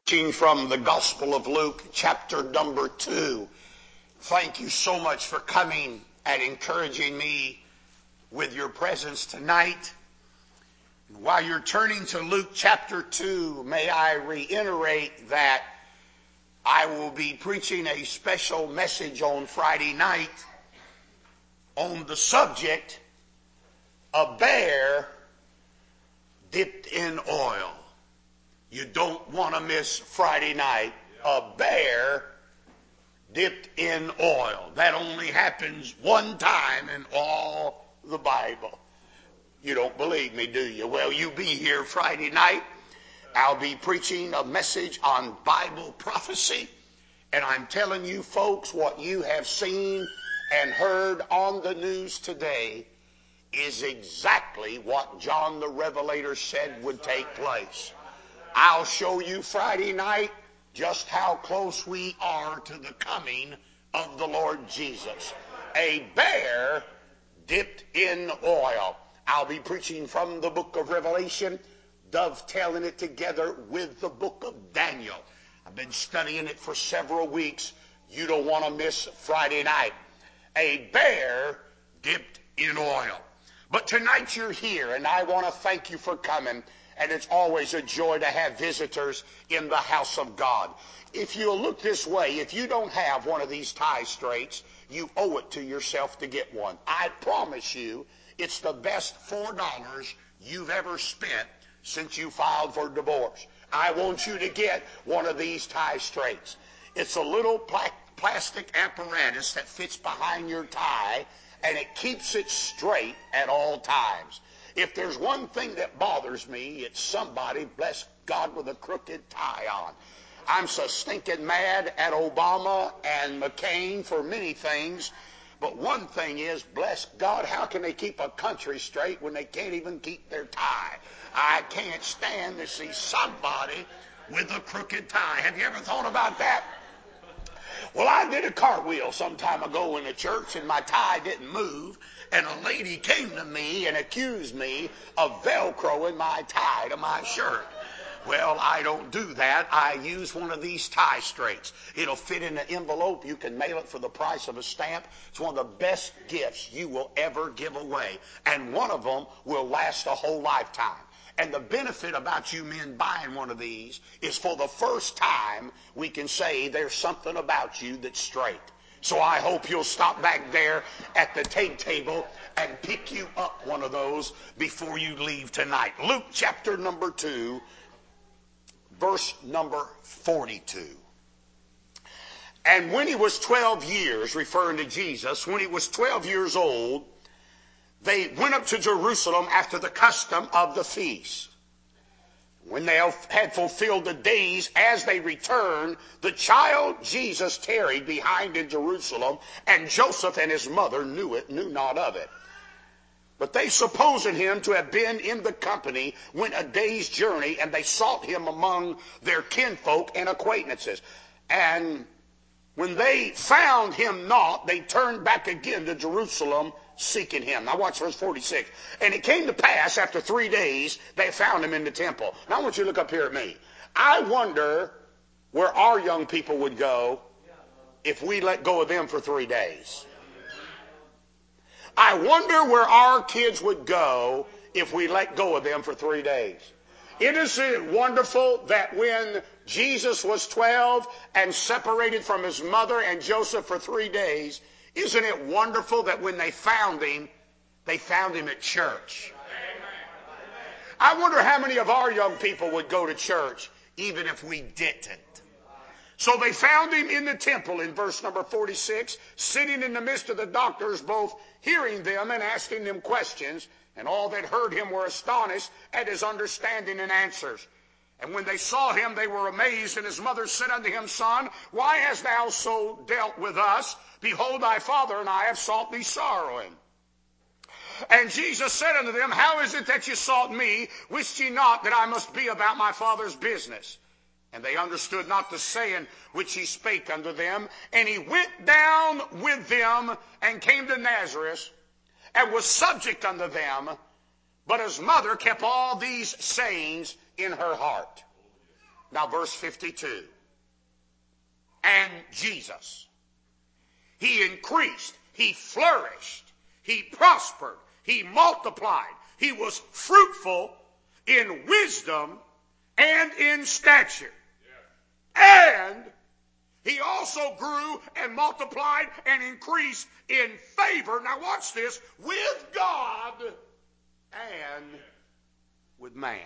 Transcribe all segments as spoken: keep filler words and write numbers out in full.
Teaching from the Gospel of Luke, chapter number two. Thank you so much for coming and encouraging me with your presence tonight. While you're turning to Luke chapter two, may I reiterate that I will be preaching a special message on Friday night on the subject, a bear dipped in oil. You don't want to miss Friday night. A bear dipped in oil. That only happens one time in all the Bible. You don't believe me, do you? Well, you be here Friday night. I'll be preaching a message on Bible prophecy. And I'm telling you folks, what you have seen and heard on the news today is exactly what John the Revelator said would take place. I'll show you Friday night just how close we are to the coming of the Lord Jesus. A bear dipped in oil. I'll be preaching from the book of Revelation, dovetailing it together with the book of Daniel. I've been studying it for several weeks. You don't want to miss Friday night. A bear dipped in oil. But tonight you're here, and I want to thank you for coming. And it's always a joy to have visitors in the house of God. If you'll look this way, if you don't have one of these tie straits, you owe it to yourself to get one. I promise you, it's the best four dollars you've ever spent since you filed for divorce. I want you to get one of these tie straits. It's a little pla- plastic apparatus that fits behind your tie, and it keeps it straight at all times. If there's one thing that bothers me, it's somebody, bless God, with a crooked tie on. I'm so stinking mad at Obama and McCain for many things, but one thing is, bless God, how can they keep a country straight when they can't even keep their tie? I can't stand to see somebody with a crooked tie. Have you ever thought about that? Well, I did a cartwheel some time ago in a church, and my tie didn't move, and a lady came to me and accused me of Velcroing my tie to my shirt. Well, I don't do that. I use one of these tie straits. It'll fit in an envelope. You can mail it for the price of a stamp. It's one of the best gifts you will ever give away, and one of them will last a whole lifetime. And the benefit about you men buying one of these is for the first time we can say there's something about you that's straight. So I hope you'll stop back there at the tape table and pick you up one of those before you leave tonight. Luke chapter number two, verse number forty-two. And when he was twelve years, referring to Jesus, when he was twelve years old, they went up to Jerusalem after the custom of the feast. When they had fulfilled the days, as they returned, the child Jesus tarried behind in Jerusalem, and Joseph and his mother knew it, knew not of it. But they, supposing him to have been in the company, went a day's journey, and they sought him among their kinfolk and acquaintances. And when they found him not, they turned back again to Jerusalem, seeking him. Now watch verse forty-six. And it came to pass after three days they found him in the temple. Now I want you to look up here at me. I wonder where our young people would go if we let go of them for three days. I wonder where our kids would go if we let go of them for three days. Isn't it wonderful that when Jesus was twelve and separated from his mother and Joseph for three days, isn't it wonderful that when they found him, they found him at church? I wonder how many of our young people would go to church even if we didn't. So they found him in the temple in verse number forty-six, sitting in the midst of the doctors, both hearing them and asking them questions. And all that heard him were astonished at his understanding and answers. And when they saw him, they were amazed. And his mother said unto him, Son, why hast thou so dealt with us? Behold, thy father and I have sought thee sorrowing. And Jesus said unto them, How is it that ye sought me? Wist ye not that I must be about my father's business? And they understood not the saying which he spake unto them. And he went down with them and came to Nazareth and was subject unto them. But his mother kept all these sayings in her heart. Now verse fifty-two. And Jesus, he increased, he flourished, he prospered, he multiplied, he was fruitful in wisdom and in stature. And he also grew and multiplied and increased in favor, now watch this, with God and with man.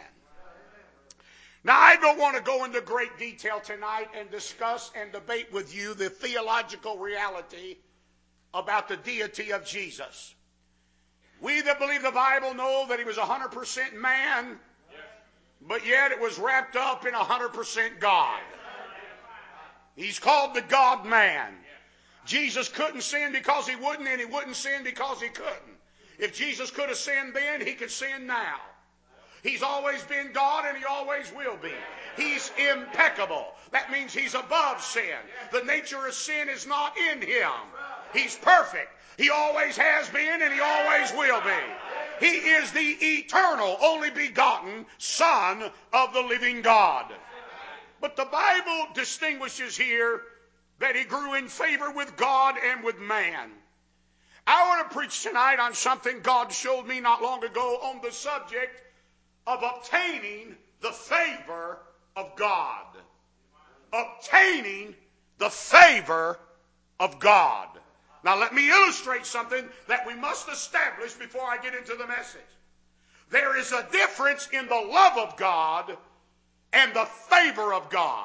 Now, I don't want to go into great detail tonight and discuss and debate with you the theological reality about the deity of Jesus. We that believe the Bible know that he was one hundred percent man, but yet it was wrapped up in one hundred percent God. He's called the God-man. Jesus couldn't sin because he wouldn't, and he wouldn't sin because he couldn't. If Jesus could have sinned then, he could sin now. He's always been God, and he always will be. He's impeccable. That means he's above sin. The nature of sin is not in him. He's perfect. He always has been, and he always will be. He is the eternal, only begotten Son of the living God. But the Bible distinguishes here that he grew in favor with God and with man. I want to preach tonight on something God showed me not long ago on the subject of obtaining the favor of God. Obtaining the favor of God. Now let me illustrate something that we must establish before I get into the message. There is a difference in the love of God and the favor of God.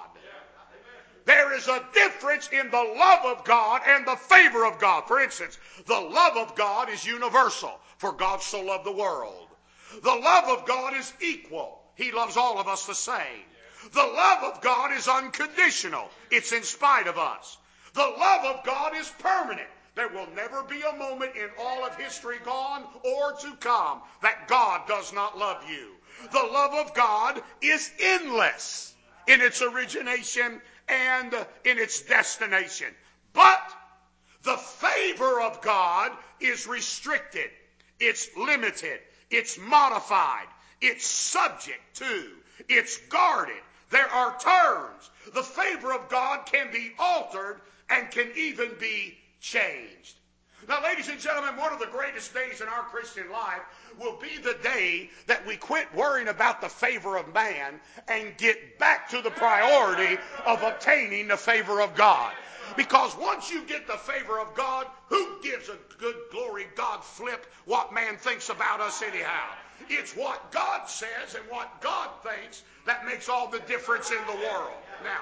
There is a difference in the love of God and the favor of God. For instance, the love of God is universal, for God so loved the world. The love of God is equal. He loves all of us the same. The love of God is unconditional. It's in spite of us. The love of God is permanent. There will never be a moment in all of history gone or to come that God does not love you. The love of God is endless in its origination and in its destination. But the favor of God is restricted. It's limited. It's modified. It's subject to. It's guarded. There are terms. The favor of God can be altered and can even be changed. Now, ladies and gentlemen, one of the greatest days in our Christian life will be the day that we quit worrying about the favor of man and get back to the priority of obtaining the favor of God. Because once you get the favor of God, who gives a good glory God flip what man thinks about us anyhow? It's what God says and what God thinks that makes all the difference in the world. Now,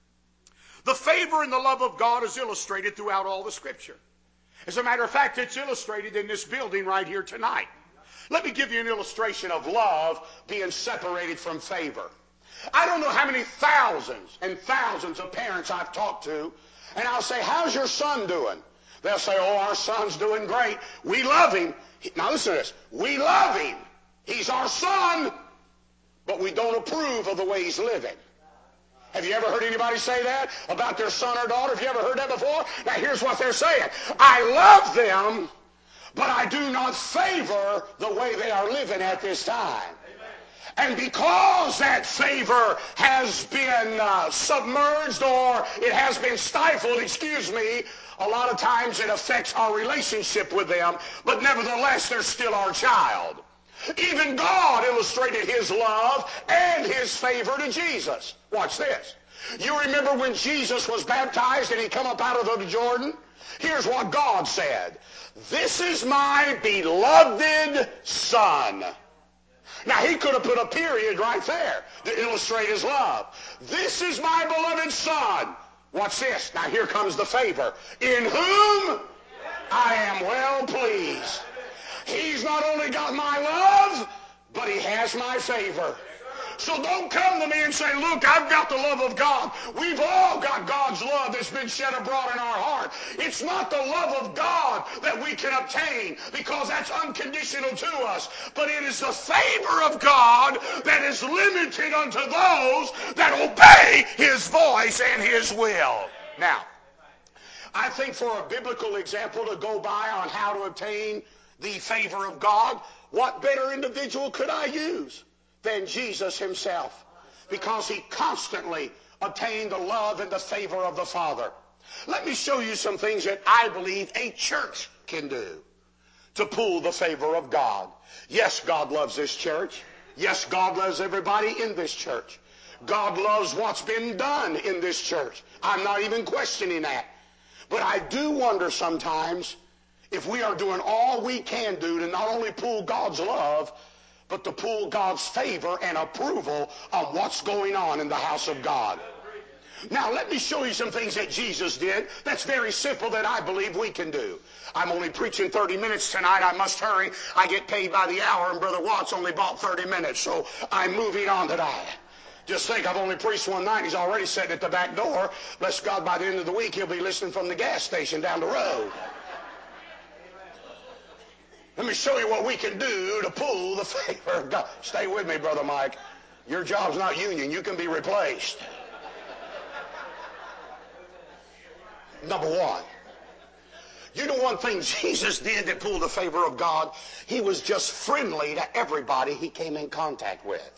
the favor and the love of God is illustrated throughout all the Scripture. As a matter of fact, it's illustrated in this building right here tonight. Let me give you an illustration of love being separated from favor. I don't know how many thousands and thousands of parents I've talked to, and I'll say, how's your son doing? They'll say, oh, our son's doing great. We love him. Now listen to this. We love him. He's our son, but we don't approve of the way he's living. Have you ever heard anybody say that about their son or daughter? Have you ever heard that before? Now here's what they're saying. I love them, but I do not favor the way they are living at this time. And because that favor has been uh, submerged or it has been stifled, excuse me, a lot of times it affects our relationship with them, but nevertheless they're still our child. Even God illustrated his love and his favor to Jesus. Watch this. You remember when Jesus was baptized and he come up out of the Jordan? Here's what God said. This is my beloved Son. Now, he could have put a period right there to illustrate his love. This is my beloved Son. Watch this. Now, here comes the favor. In whom I am well pleased. He's not only got my love, but he has my favor. So don't come to me and say, look, I've got the love of God. We've all got God's love that's been shed abroad in our heart. It's not the love of God that we can obtain because that's unconditional to us. But it is the favor of God that is limited unto those that obey his voice and his will. Now, I think for a biblical example to go by on how to obtain the favor of God, what better individual could I use than Jesus himself? because he constantly obtained the love and the favor of the Father. Let me show you some things that I believe a church can do to pull the favor of God. Yes, God loves this church. Yes, God loves everybody in this church. God loves what's been done in this church. I'm not even questioning that. But I do wonder sometimes if we are doing all we can do to not only pull God's love, but to pull God's favor and approval on what's going on in the house of God. Now, let me show you some things that Jesus did that's very simple that I believe we can do. I'm only preaching thirty minutes tonight. I must hurry. I get paid by the hour, and Brother Watts only bought thirty minutes, so I'm moving on tonight. Just think, I've only preached one night. He's already sitting at the back door. Bless God, by the end of the week, he'll be listening from the gas station down the road. Let me show you what we can do to pull the favor of God. Stay with me, Brother Mike. Your job's not union. You can be replaced. Number one, you know one thing Jesus did that pulled the favor of God? He was just friendly to everybody he came in contact with.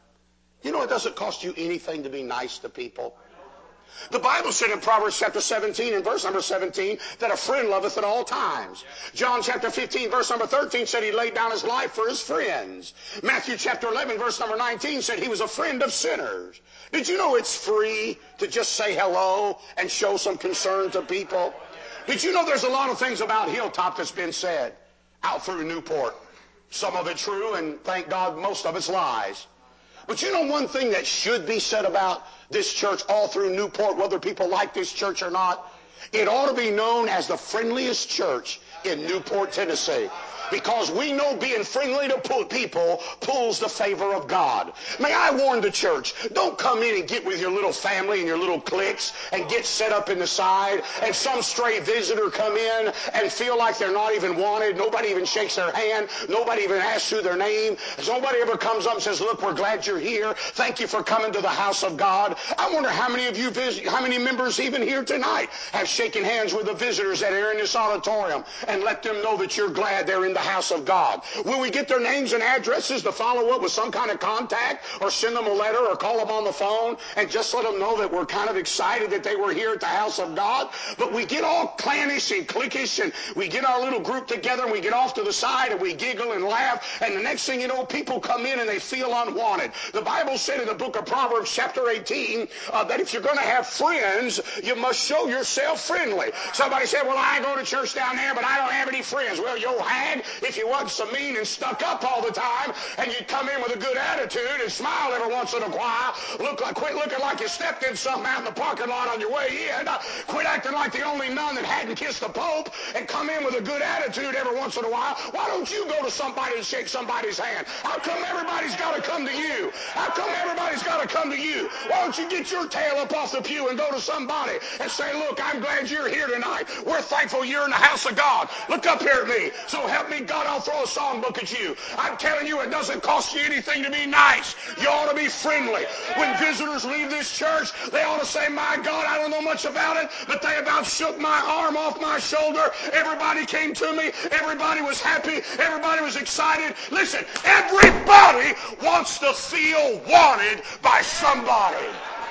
You know it doesn't cost you anything to be nice to people. The Bible said in Proverbs chapter seventeen and verse number seventeen that a friend loveth at all times. John chapter fifteen verse number thirteen said he laid down his life for his friends. Matthew chapter eleven verse number nineteen said he was a friend of sinners. Did you know it's free to just say hello and show some concern to people? Did you know there's a lot of things about Hilltop that's been said out through Newport? Some of it true, and thank God most of it's lies. But you know one thing that should be said about this church all through Newport, whether people like this church or not? It ought to be known as the friendliest church in Newport, Tennessee. Because we know being friendly to people pulls the favor of God. May I warn the church, don't come in and get with your little family and your little cliques and get set up in the side and some stray visitor come in and feel like they're not even wanted. Nobody even shakes their hand. Nobody even asks who their name. Nobody ever comes up and says, look, we're glad you're here. Thank you for coming to the house of God. I wonder how many of you, visit, how many members even here tonight have shaken hands with the visitors that are in this auditorium and let them know that you're glad they're in the house of God. Will we get their names and addresses to follow up with some kind of contact or send them a letter or call them on the phone and just let them know that we're kind of excited that they were here at the house of God? But we get all clannish and cliquish and we get our little group together and we get off to the side and we giggle and laugh, and the next thing you know, people come in and they feel unwanted. The Bible said in the book of Proverbs chapter eighteen uh, that if you're going to have friends, you must show yourself friendly. Somebody said, well, I go to church down there, but I don't have any friends. Well, you hag, if you wasn't so mean and stuck up all the time and you'd come in with a good attitude and smile every once in a while, look like, quit looking like you stepped in something out in the parking lot on your way in, uh, quit acting like the only nun that hadn't kissed the Pope, and come in with a good attitude every once in a while. Why don't you go to somebody and shake somebody's hand? How come everybody's got to come to you? How come everybody's got to come to you? Why don't you get your tail up off the pew and go to somebody and say, look, I'm glad you're here tonight. We're thankful you're in the house of God. Look up here at me. So help me God, I'll throw a songbook at you. I'm telling you, it doesn't cost you anything to be nice. You ought to be friendly. When visitors leave this church, they ought to say, my God, I don't know much about it, but they about shook my arm off my shoulder. Everybody came to me. Everybody was happy. Everybody was excited. Listen, everybody wants to feel wanted by somebody.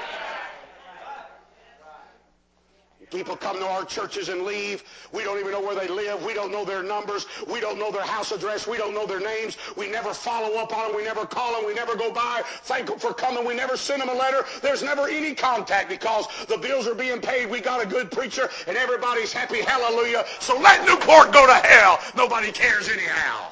People come to our churches and leave. We don't even know where they live. We don't know their numbers. We don't know their house address. We don't know their names. We never follow up on them. We never call them. We never go by. Thank them for coming. We never send them a letter. There's never any contact because the bills are being paid. We got a good preacher and everybody's happy. Hallelujah. So let Newport go to hell. Nobody cares anyhow.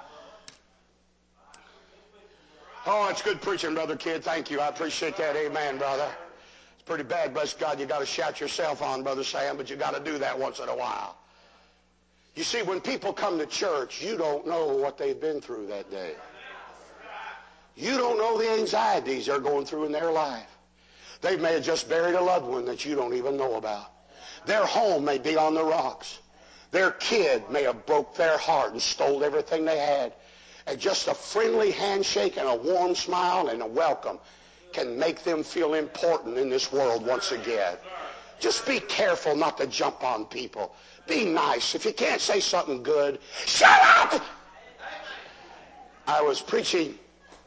Oh, it's good preaching, Brother Kid. Thank you. I appreciate that. Amen, brother. Pretty bad, bless God, you got to shout yourself on, Brother Sam, but you got to do that once in a while. You see, when people come to church, you don't know what they've been through that day. You don't know the anxieties they're going through in their life. They may have just buried a loved one that you don't even know about. Their home may be on the rocks. Their kid may have broke their heart and stole everything they had. And just a friendly handshake and a warm smile and a welcome can make them feel important in this world once again. Just be careful not to jump on people. Be nice. If you can't say something good, shut up! I was preaching a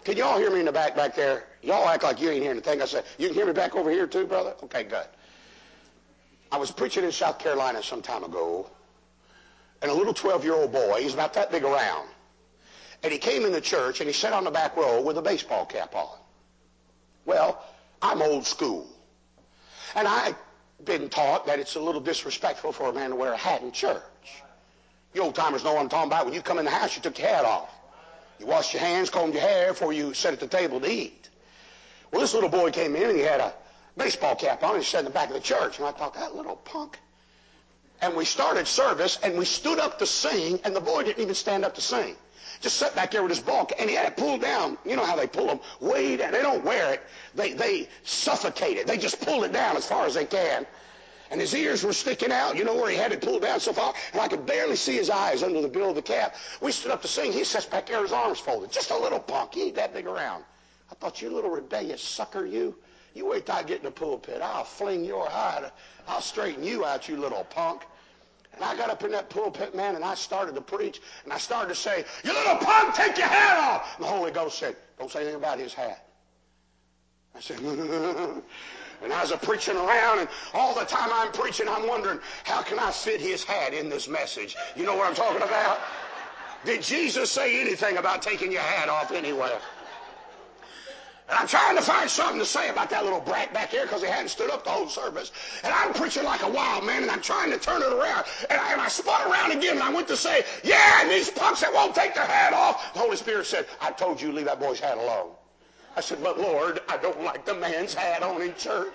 Can you all hear me in the back back there? Y'all act like you ain't hearing anything I said. You can hear me back over here too, brother? Okay, good. I was preaching in South Carolina some time ago, and a little twelve-year-old boy, he's about that big around, and he came in the church, and he sat on the back row with a baseball cap on. Well, I'm old school, and I've been taught that it's a little disrespectful for a man to wear a hat in church. You old-timers know what I'm talking about. When you come in the house, you took your hat off. You washed your hands, combed your hair before you sat at the table to eat. Well, this little boy came in, and he had a baseball cap on, and he sat in the back of the church. And I thought, that little punk. And we started service, and we stood up to sing, and the boy didn't even stand up to sing. Just sat back there with his ball, and he had it pulled down. You know how they pull them way down. They don't wear it. They, they suffocate it. They just pull it down as far as they can. And his ears were sticking out, you know, where he had it pulled down so far, and I could barely see his eyes under the bill of the cap. We stood up to sing. He sits back there, his arms folded. Just a little punk. He ain't that big around. I thought, you little rebellious sucker, you. You wait till I get in the pulpit. I'll fling your hide. I'll straighten you out, you little punk. And I got up in that pulpit, man, and I started to preach, and I started to say, you little punk, take your hat off. And the Holy Ghost said, don't say anything about his hat. I said, and I was a preaching around, and all the time I'm preaching, I'm wondering, how can I fit his hat in this message? You know what I'm talking about? Did Jesus say anything about taking your hat off anywhere? And I'm trying to find something to say about that little brat back here because he hadn't stood up the whole service. And I'm preaching like a wild man, and I'm trying to turn it around. And I, and I spun around again, and I went to say, yeah, and these punks that won't take their hat off. The Holy Spirit said, I told you to leave that boy's hat alone. I said, but Lord, I don't like the man's hat on in church.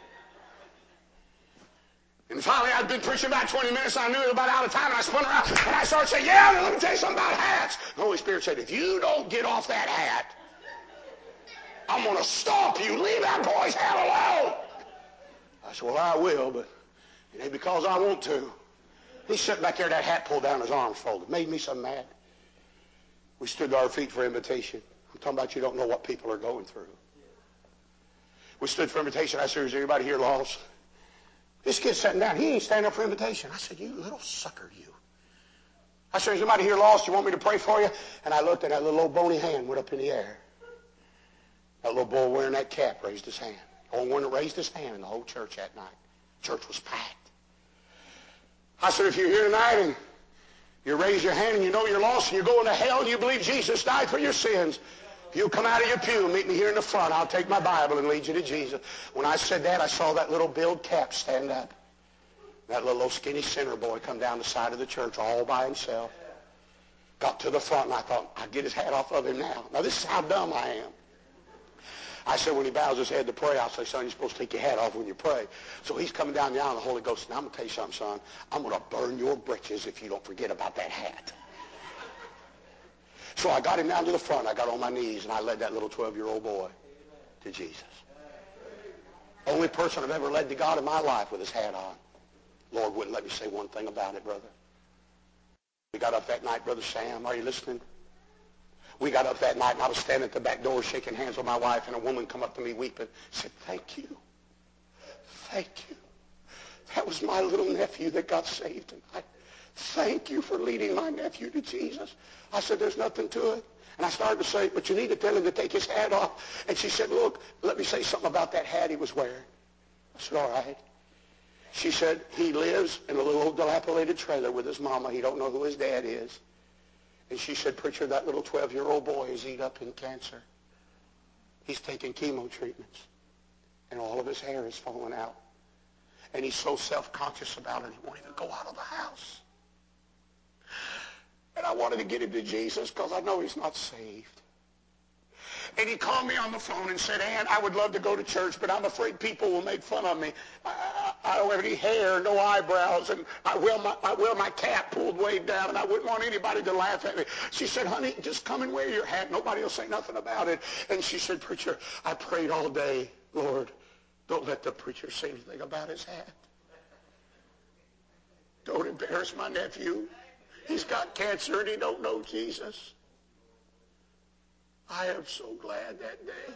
And finally, I'd been preaching about twenty minutes, and I knew it was about out of time, and I spun around, and I started saying, yeah, let me tell you something about hats. The Holy Spirit said, if you don't get off that hat, I'm going to stomp you. Leave that boy's hat alone. I said, well, I will, but it ain't because I want to. He's sitting back there, that hat pulled down, his arms folded. Made me so mad. We stood to our feet for invitation. I'm talking about you don't know what people are going through. We stood for invitation. I said, is anybody here lost? This kid's sitting down. He ain't standing up for invitation. I said, you little sucker, you. I said, is anybody here lost? You want me to pray for you? And I looked, and that little old bony hand went up in the air. That little boy wearing that cap raised his hand. The only one that raised his hand in the whole church that night. Church was packed. I said, if you're here tonight and you raise your hand and you know you're lost and you're going to hell and you believe Jesus died for your sins, you come out of your pew, meet me here in the front. I'll take my Bible and lead you to Jesus. When I said that, I saw that little billed cap stand up. That little old skinny sinner boy come down the side of the church all by himself. Got to the front, and I thought, I'd get his hat off of him now. Now, this is how dumb I am. I said, when he bows his head to pray, I'll say, son, you're supposed to take your hat off when you pray. So he's coming down the aisle, and the Holy Ghost, and I'm going to tell you something, son. I'm going to burn your britches if you don't forget about that hat. So I got him down to the front. I got on my knees, and I led that little twelve-year-old boy to Jesus. Only person I've ever led to God in my life with his hat on. Lord wouldn't let me say one thing about it, brother. We got up that night, Brother Sam. Are you listening? We got up that night, and I was standing at the back door shaking hands with my wife, and a woman come up to me weeping, said, thank you. Thank you. That was my little nephew that got saved tonight. Thank you for leading my nephew to Jesus. I said, there's nothing to it. And I started to say, but you need to tell him to take his hat off. And she said, look, let me say something about that hat he was wearing. I said, all right. She said, he lives in a little old dilapidated trailer with his mama. He don't know who his dad is. And she said, preacher, that little twelve-year-old boy is eat up in cancer. He's taking chemo treatments. And all of his hair is falling out. And he's so self-conscious about it, he won't even go out of the house. And I wanted to get him to Jesus because I know he's not saved. And he called me on the phone and said, Aunt, I would love to go to church, but I'm afraid people will make fun of me. I, I don't have any hair, no eyebrows, and I wear, my, I wear my cap pulled way down, and I wouldn't want anybody to laugh at me. She said, honey, just come and wear your hat. Nobody will say nothing about it. And she said, preacher, I prayed all day, Lord, don't let the preacher say anything about his hat. Don't embarrass my nephew. He's got cancer, and he don't know Jesus. I am so glad that day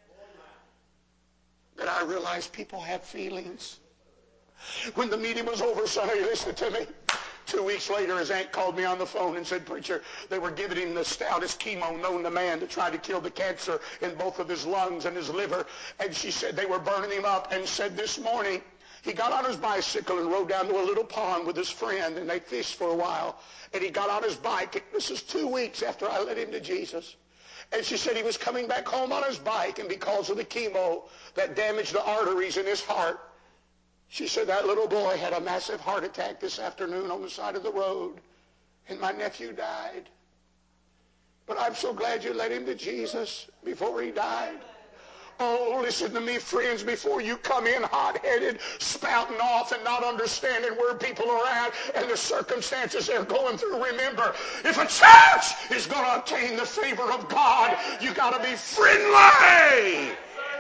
that I realized people have feelings. When the meeting was over, son, are you listening to me? Two weeks later, his aunt called me on the phone and said, "Preacher, they were giving him the stoutest chemo known to man to try to kill the cancer in both of his lungs and his liver." And she said they were burning him up, and said this morning he got on his bicycle and rode down to a little pond with his friend, and they fished for a while. And he got on his bike. This is two weeks after I led him to Jesus. And she said he was coming back home on his bike, and because of the chemo that damaged the arteries in his heart, she said that little boy had a massive heart attack this afternoon on the side of the road, and my nephew died. But I'm so glad you led him to Jesus before he died. Oh, listen to me, friends, before you come in hot-headed, spouting off and not understanding where people are at and the circumstances they're going through. Remember, if a church is going to obtain the favor of God, you got to be friendly.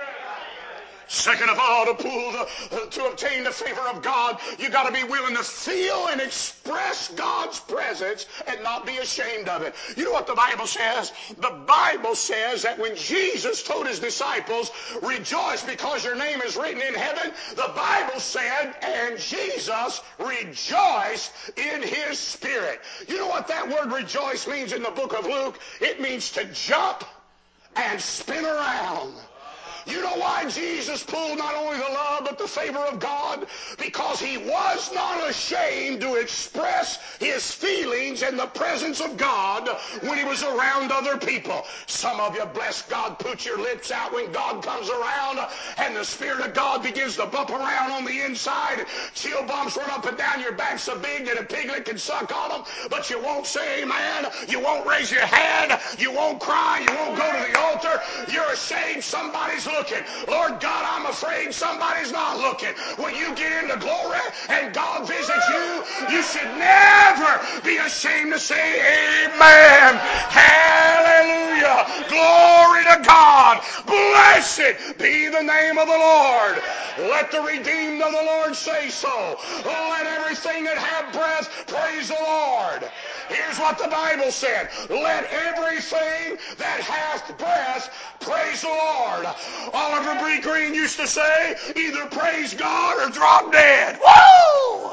Second of all, to pull the, to obtain the favor of God, you got to be willing to feel and express God's presence and not be ashamed of it. You know what the Bible says? The Bible says that when Jesus told his disciples, "Rejoice because your name is written in heaven," the Bible said, and Jesus rejoiced in his spirit. You know what that word rejoice means in the book of Luke? It means to jump and spin around. You know why Jesus pulled not only the love but the favor of God? Because he was not ashamed to express his feelings in the presence of God when he was around other people. Some of you, bless God, put your lips out when God comes around and the Spirit of God begins to bump around on the inside. Chill bumps run up and down your back so big that a piglet can suck on them, but you won't say amen. You won't raise your hand. You won't cry. You won't go to the altar. You're ashamed somebody's looking. Lord God, I'm afraid somebody's not looking. When you get into glory and God visits you, you should never be ashamed to say amen. Hallelujah. Glory to God. Blessed be the name of the Lord. Let the redeemed of the Lord say so. Let everything that have breath praise the Lord. Here's what the Bible said. Let everything that hath breath praise the Lord. Oliver B. Green used to say, either praise God or drop dead. Woo!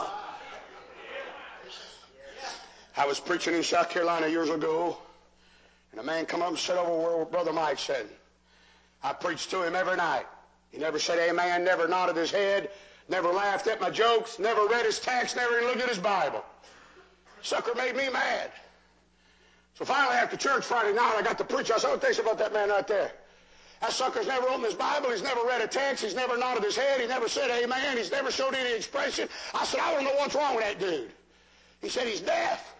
I was preaching in South Carolina years ago, and a man come up and sat over where Brother Mike said. I preached to him every night. He never said amen, never nodded his head, never laughed at my jokes, never read his text, never even looked at his Bible. Sucker made me mad. So finally, after church Friday night, I got to preach. I said, "What takes about that man right there? That sucker's never opened his Bible. He's never read a text. He's never nodded his head. He never said amen. He's never showed any expression." I said, "I don't know what's wrong with that dude." He said, "He's deaf."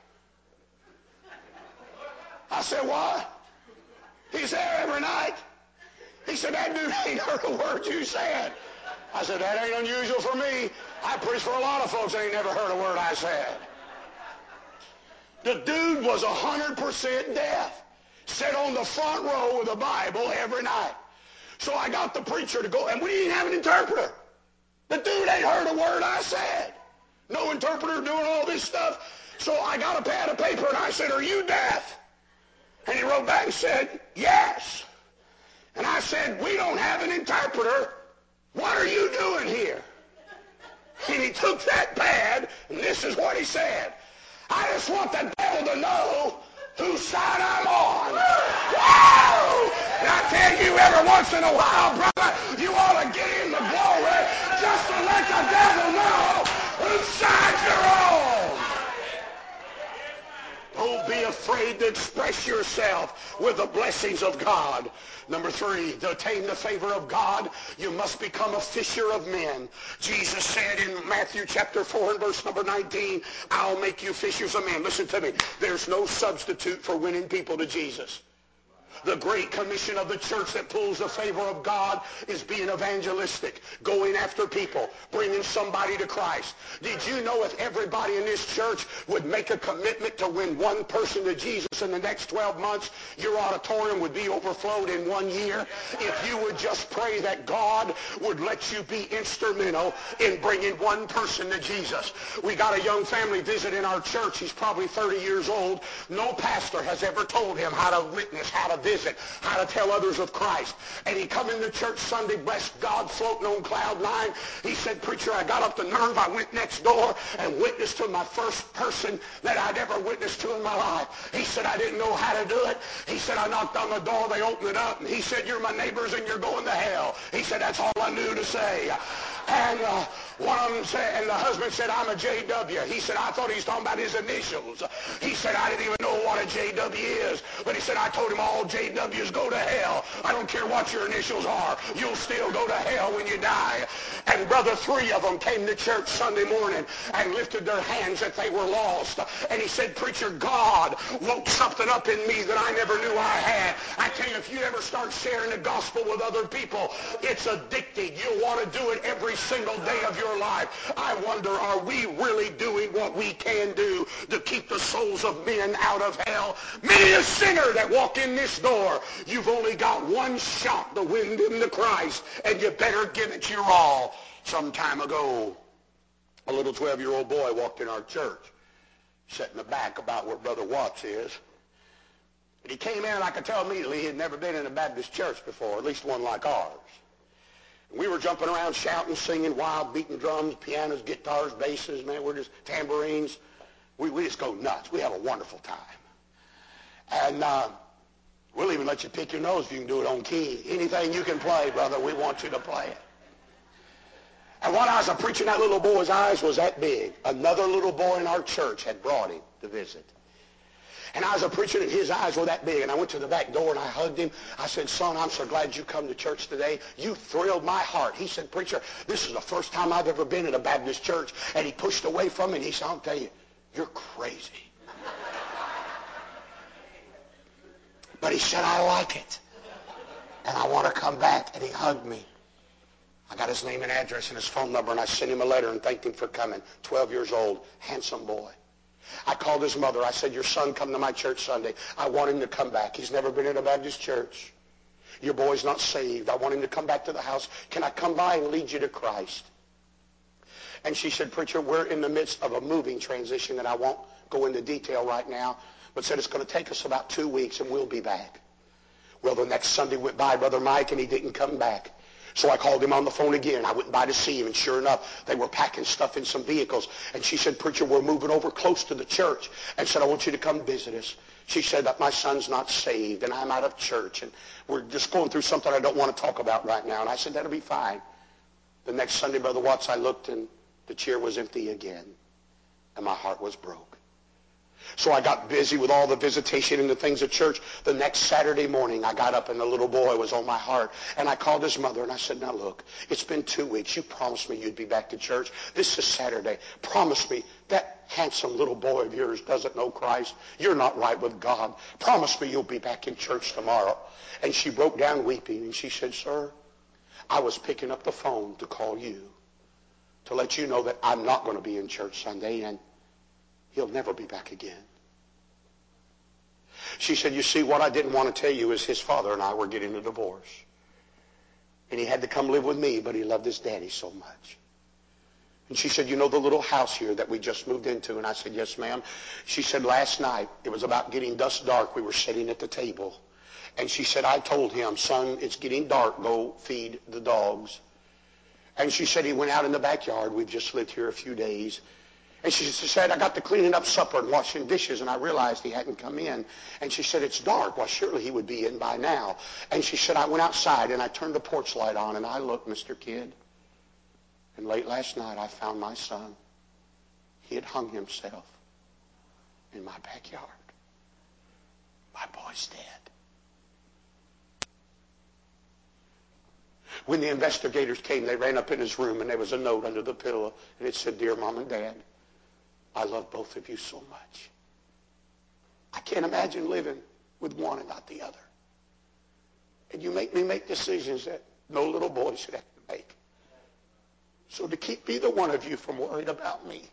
I said, "What?" "He's there every night." He said, "That dude ain't heard a word you said." I said, "That ain't unusual for me. I preach for a lot of folks that ain't never heard a word I said." The dude was one hundred percent deaf. Sat on the front row of the Bible every night. So I got the preacher to go, and we didn't have an interpreter. The dude ain't heard a word I said. No interpreter doing all this stuff. So I got a pad of paper, and I said, "Are you deaf?" And he wrote back and said, "Yes." And I said, "We don't have an interpreter. What are you doing here?" And he took that pad, and this is what he said. "I just want the devil to know whose side I'm on." Woo! And I tell you, every once in a while, brother, you ought to get in the glory just to let the devil know whose side you're on. Don't be afraid to express yourself with the blessings of God. Number three, to attain the favor of God, you must become a fisher of men. Jesus said in Matthew chapter four and verse number nineteen, "I'll make you fishers of men." Listen to me. There's no substitute for winning people to Jesus. The great commission of the church that pulls the favor of God is being evangelistic, going after people, bringing somebody to Christ. Did you know if everybody in this church would make a commitment to win one person to Jesus in the next twelve months, your auditorium would be overflowed in one year? If you would just pray that God would let you be instrumental in bringing one person to Jesus. We got a young family visiting our church. He's probably thirty years old. No pastor has ever told him how to witness, how to visit. visit, how to tell others of Christ. And he come into church Sunday, blessed God, floating on cloud nine. He said, preacher, I got up the nerve. I went next door and witnessed to my first person that I'd ever witnessed to in my life. He said, I didn't know how to do it. He said, I knocked on the door. They opened it up. And he said, you're my neighbors and you're going to hell. He said, that's all I knew to say. And uh, one of them said, and the husband said, I'm a J W. He said, I thought he was talking about his initials. He said, I didn't even know what a J W is. But he said, I told him all J Ws go to hell. I don't care what your initials are. You'll still go to hell when you die. And brother, three of them came to church Sunday morning and lifted their hands that they were lost. And he said, preacher, God woke something up in me that I never knew I had. I tell you, if you ever start sharing the gospel with other people, it's addicting. You'll want to do it every single day of your life. I wonder, are we really doing what we can do to keep the souls of men out of hell? Many a sinner that walk in this door, you've only got one shot to win them to Christ, and you better give it your all. Some time ago, a little twelve-year-old boy walked in our church, sat in the back about where Brother Watts is. And he came in, and I could tell immediately he had never been in a Baptist church before, at least one like ours. We were jumping around, shouting, singing, wild, beating drums, pianos, guitars, basses, man, we're just tambourines. We, we just go nuts. We have a wonderful time. And uh, we'll even let you pick your nose if you can do it on key. Anything you can play, brother, we want you to play it. And while I was preaching, that little boy's eyes was that big. Another little boy in our church had brought him to visit. And I was a preacher, and his eyes were that big. And I went to the back door, and I hugged him. I said, son, I'm so glad you come to church today. You thrilled my heart. He said, preacher, this is the first time I've ever been in a Baptist church. And he pushed away from me, and he said, I'll tell you, you're crazy. But he said, I like it. And I want to come back. And he hugged me. I got his name and address and his phone number, and I sent him a letter and thanked him for coming. twelve years old, handsome boy. I called his mother. I said, your son come to my church Sunday. I want him to come back. He's never been in a Baptist church. Your boy's not saved. I want him to come back to the house. Can I come by and lead you to Christ? And she said, preacher, we're in the midst of a moving transition, and I won't go into detail right now, but said it's going to take us about two weeks, and we'll be back. Well, the next Sunday went by, Brother Mike, and he didn't come back. So I called him on the phone again. I went by to see him, and sure enough, they were packing stuff in some vehicles. And she said, preacher, we're moving over close to the church. And said, I want you to come visit us. She said that my son's not saved, and I'm out of church, and we're just going through something I don't want to talk about right now. And I said, that'll be fine. The next Sunday, Brother Watts, I looked, and the chair was empty again, and my heart was broke. So I got busy with all the visitation and the things at church. The next Saturday morning, I got up, and the little boy was on my heart. And I called his mother, and I said, now look, it's been two weeks. You promised me you'd be back to church. This is Saturday. Promise me that handsome little boy of yours doesn't know Christ. You're not right with God. Promise me you'll be back in church tomorrow. And she broke down weeping, and she said, sir, I was picking up the phone to call you to let you know that I'm not going to be in church Sunday, and he'll never be back again. She said, you see, what I didn't want to tell you is his father and I were getting a divorce. And he had to come live with me, but he loved his daddy so much. And she said, you know the little house here that we just moved into? And I said, yes, ma'am. She said, last night, it was about getting dusk dark. We were sitting at the table. And she said, I told him, son, it's getting dark. Go feed the dogs. And she said, he went out in the backyard. We've just lived here a few days. And she said, I got to cleaning up supper and washing dishes, and I realized he hadn't come in. And she said, it's dark. Well, surely he would be in by now. And she said, I went outside, and I turned the porch light on, and I looked, Mister Kidd. And late last night, I found my son. He had hung himself in my backyard. My boy's dead. When the investigators came, they ran up in his room, and there was a note under the pillow, and it said, Dear Mom and Dad, I love both of you so much. I can't imagine living with one and not the other. And you make me make decisions that no little boy should have to make. So to keep either one of you from worrying about me,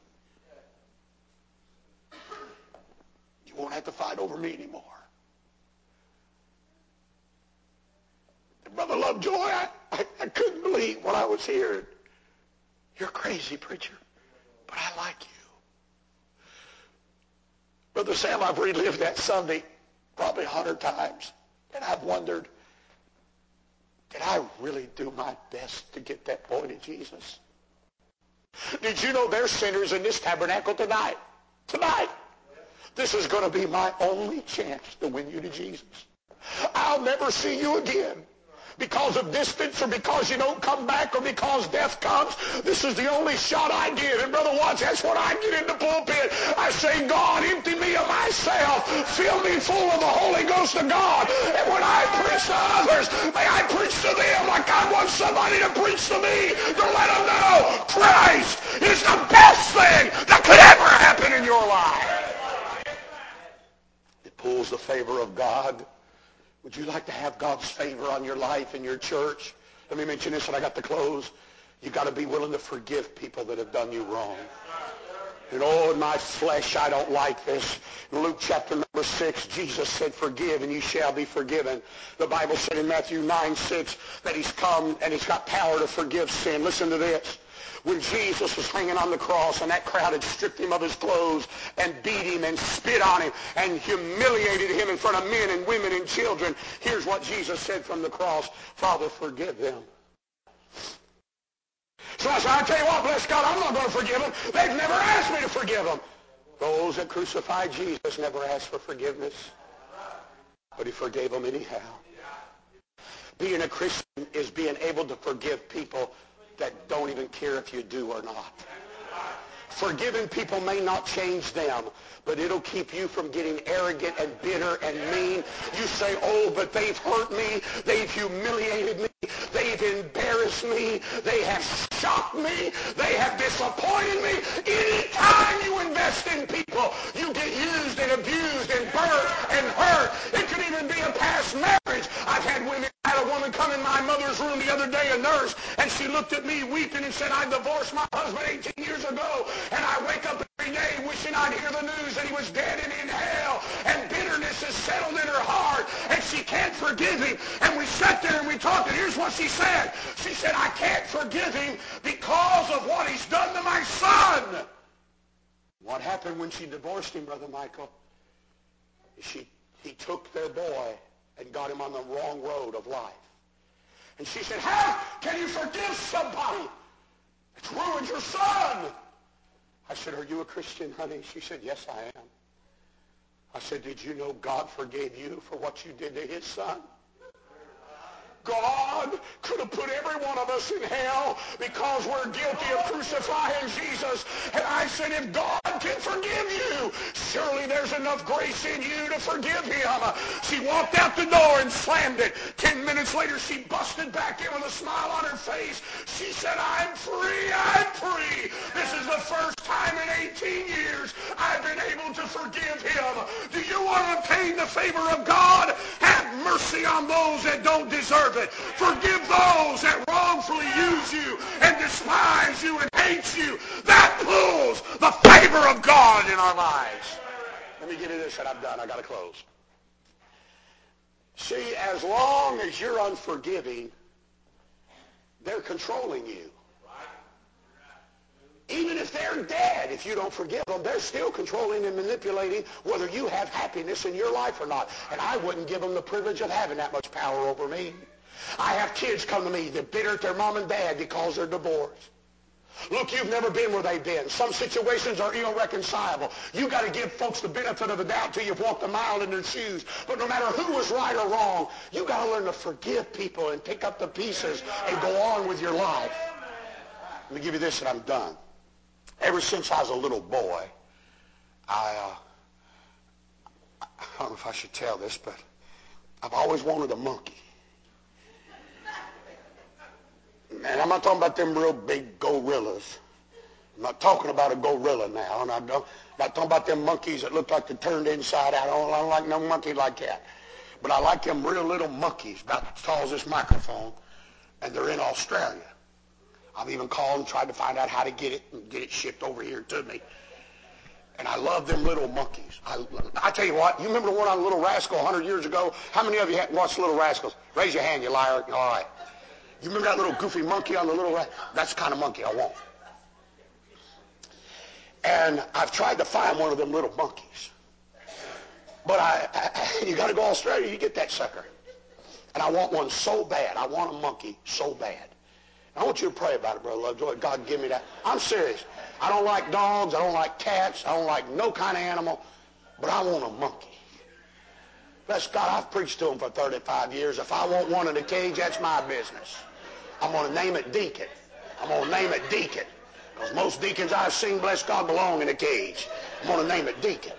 you won't have to fight over me anymore. And Brother Lovejoy, I, I, I couldn't believe what I was hearing. You're crazy, preacher, but I like you. Brother Sam, I've relived that Sunday probably a hundred times. And I've wondered, did I really do my best to get that boy to Jesus? Did you know there's sinners in this tabernacle tonight? Tonight. This is going to be my only chance to win you to Jesus. I'll never see you again. Because of distance or because you don't come back or because death comes, this is the only shot I get. And Brother Watts, that's what I get in the pulpit. I say, God, empty me of myself. Fill me full of the Holy Ghost of God. And when I preach to others, may I preach to them like I want somebody to preach to me, to let them know Christ is the best thing that could ever happen in your life. It pulls the favor of God. Would you like to have God's favor on your life and your church? Let me mention this and I got to close. You've got to be willing to forgive people that have done you wrong. And oh, in my flesh, I don't like this. In Luke chapter number six, Jesus said, forgive and you shall be forgiven. The Bible said in Matthew nine six that he's come and he's got power to forgive sin. Listen to this. When Jesus was hanging on the cross and that crowd had stripped him of his clothes and beat him and spit on him and humiliated him in front of men and women and children, here's what Jesus said from the cross, Father, forgive them. So I said, I tell you what, bless God, I'm not going to forgive them. They've never asked me to forgive them. Those that crucified Jesus never asked for forgiveness, but he forgave them anyhow. Being a Christian is being able to forgive people that don't even care if you do or not. Forgiving people may not change them, but it'll keep you from getting arrogant and bitter and mean. You say, oh, but they've hurt me, they've humiliated me, they've embarrassed me, they have shocked me, they have disappointed me. Anytime you invest in people, you get used and abused and burnt and hurt. It could even be a past marriage. I've had women, I had a woman come in my mother's room the other day, a nurse, and she looked at me weeping and said, I divorced my husband eighteen years ago, and I wake up every day wishing I'd hear the news that he was dead and in hell, and bitterness is settled in her heart, and she can't forgive him. And we sat there and we talked, and here's what she said. She said, I can't forgive him because of what he's done to my son. What happened when she divorced him, Brother Michael? She, he took their boy and got him on the wrong road of life. And she said, how can you forgive somebody that's ruined your son? I said, are you a Christian, honey? She said, yes, I am. I said, did you know God forgave you for what you did to his son? God could have put every one of us in hell because we're guilty of crucifying Jesus. And I said, if God can forgive you, surely there's enough grace in you to forgive him. She walked out the door and slammed it. Ten minutes later, she busted back in with a smile on her face. She said, I'm free, I'm free. This is the first time in eighteen years I've been able to forgive him. Do you want to obtain the favor of God? Have mercy on those that don't deserve it. Forgive those that wrongfully use you and despise you and hate you. That pulls the favor of God in our lives. Let me get into this and I'm done. I got to close. See, as long as you're unforgiving, they're controlling you. Even if they're dead, if you don't forgive them, they're still controlling and manipulating whether you have happiness in your life or not. And I wouldn't give them the privilege of having that much power over me. I have kids come to me, they're bitter at their mom and dad because they're divorced. Look, you've never been where they've been. Some situations are irreconcilable. You've got to give folks the benefit of the doubt till you've walked a mile in their shoes. But no matter who was right or wrong, you've got to learn to forgive people and pick up the pieces and go on with your life. Let me give you this and I'm done. Ever since I was a little boy, I, uh, I don't know if I should tell this, but I've always wanted a monkey. And I'm not talking about them real big gorillas. I'm not talking about a gorilla now. And I'm not talking about them monkeys that look like they're turned inside out. I don't, I don't like no monkey like that. But I like them real little monkeys, about as tall as this microphone, and they're in Australia. I've even called and tried to find out how to get it and get it shipped over here to me. And I love them little monkeys. I, I tell you what, you remember the one on Little Rascal one hundred years ago? How many of you watched Little Rascals? Raise your hand, you liar. All right. You remember that little goofy monkey on the Little Rascal? That's the kind of monkey I want. And I've tried to find one of them little monkeys. But I, I you got to go to Australia, you get that sucker. And I want one so bad. I want a monkey so bad. I want you to pray about it, Brother Lovejoy. God, give me that. I'm serious. I don't like dogs. I don't like cats. I don't like no kind of animal. But I want a monkey. Bless God, I've preached to them for thirty-five years. If I want one in a cage, that's my business. I'm going to name it Deacon. I'm going to name it Deacon. Because most deacons I've seen, bless God, belong in a cage. I'm going to name it Deacon.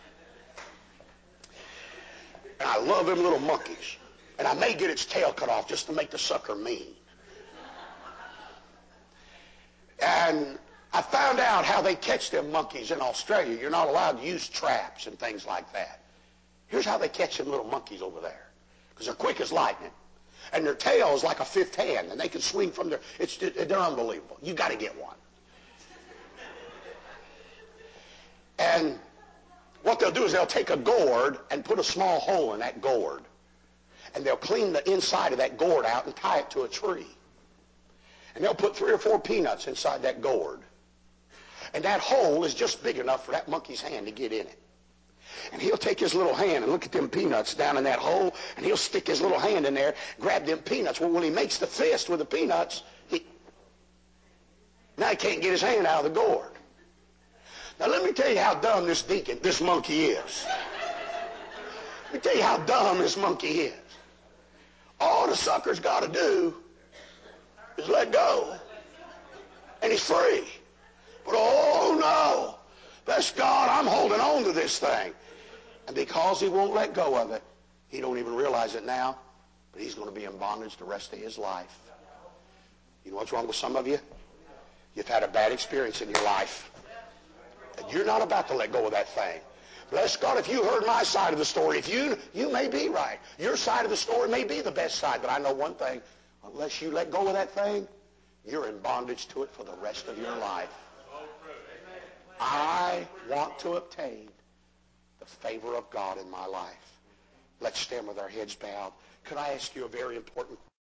And I love them little monkeys. And I may get its tail cut off just to make the sucker mean. And I found out how they catch them monkeys in Australia. You're not allowed to use traps and things like that. Here's how they catch them little monkeys over there. Because they're quick as lightning. And their tail is like a fifth hand. And they can swing from their... It's, they're unbelievable. You got to get one. And what they'll do is they'll take a gourd and put a small hole in that gourd. And they'll clean the inside of that gourd out and tie it to a tree. And they'll put three or four peanuts inside that gourd. And that hole is just big enough for that monkey's hand to get in it. And he'll take his little hand and look at them peanuts down in that hole, and he'll stick his little hand in there, grab them peanuts. Well, when he makes the fist with the peanuts, he, now he can't get his hand out of the gourd. Now let me tell you how dumb this deacon, this monkey is. Let me tell you how dumb this monkey is. All the sucker's got to do is let go, and he's free. But oh no, bless God, I'm holding on to this thing. And because he won't let go of it, he don't even realize it now, but he's going to be in bondage the rest of his life. You know what's wrong with some of you? You've had a bad experience in your life. And you're not about to let go of that thing. Bless God, if you heard my side of the story, if you, you may be right. Your side of the story may be the best side, but I know one thing. Unless you let go of that thing, you're in bondage to it for the rest of your life. I want to obtain the favor of God in my life. Let's stand with our heads bowed. Could I ask you a very important question?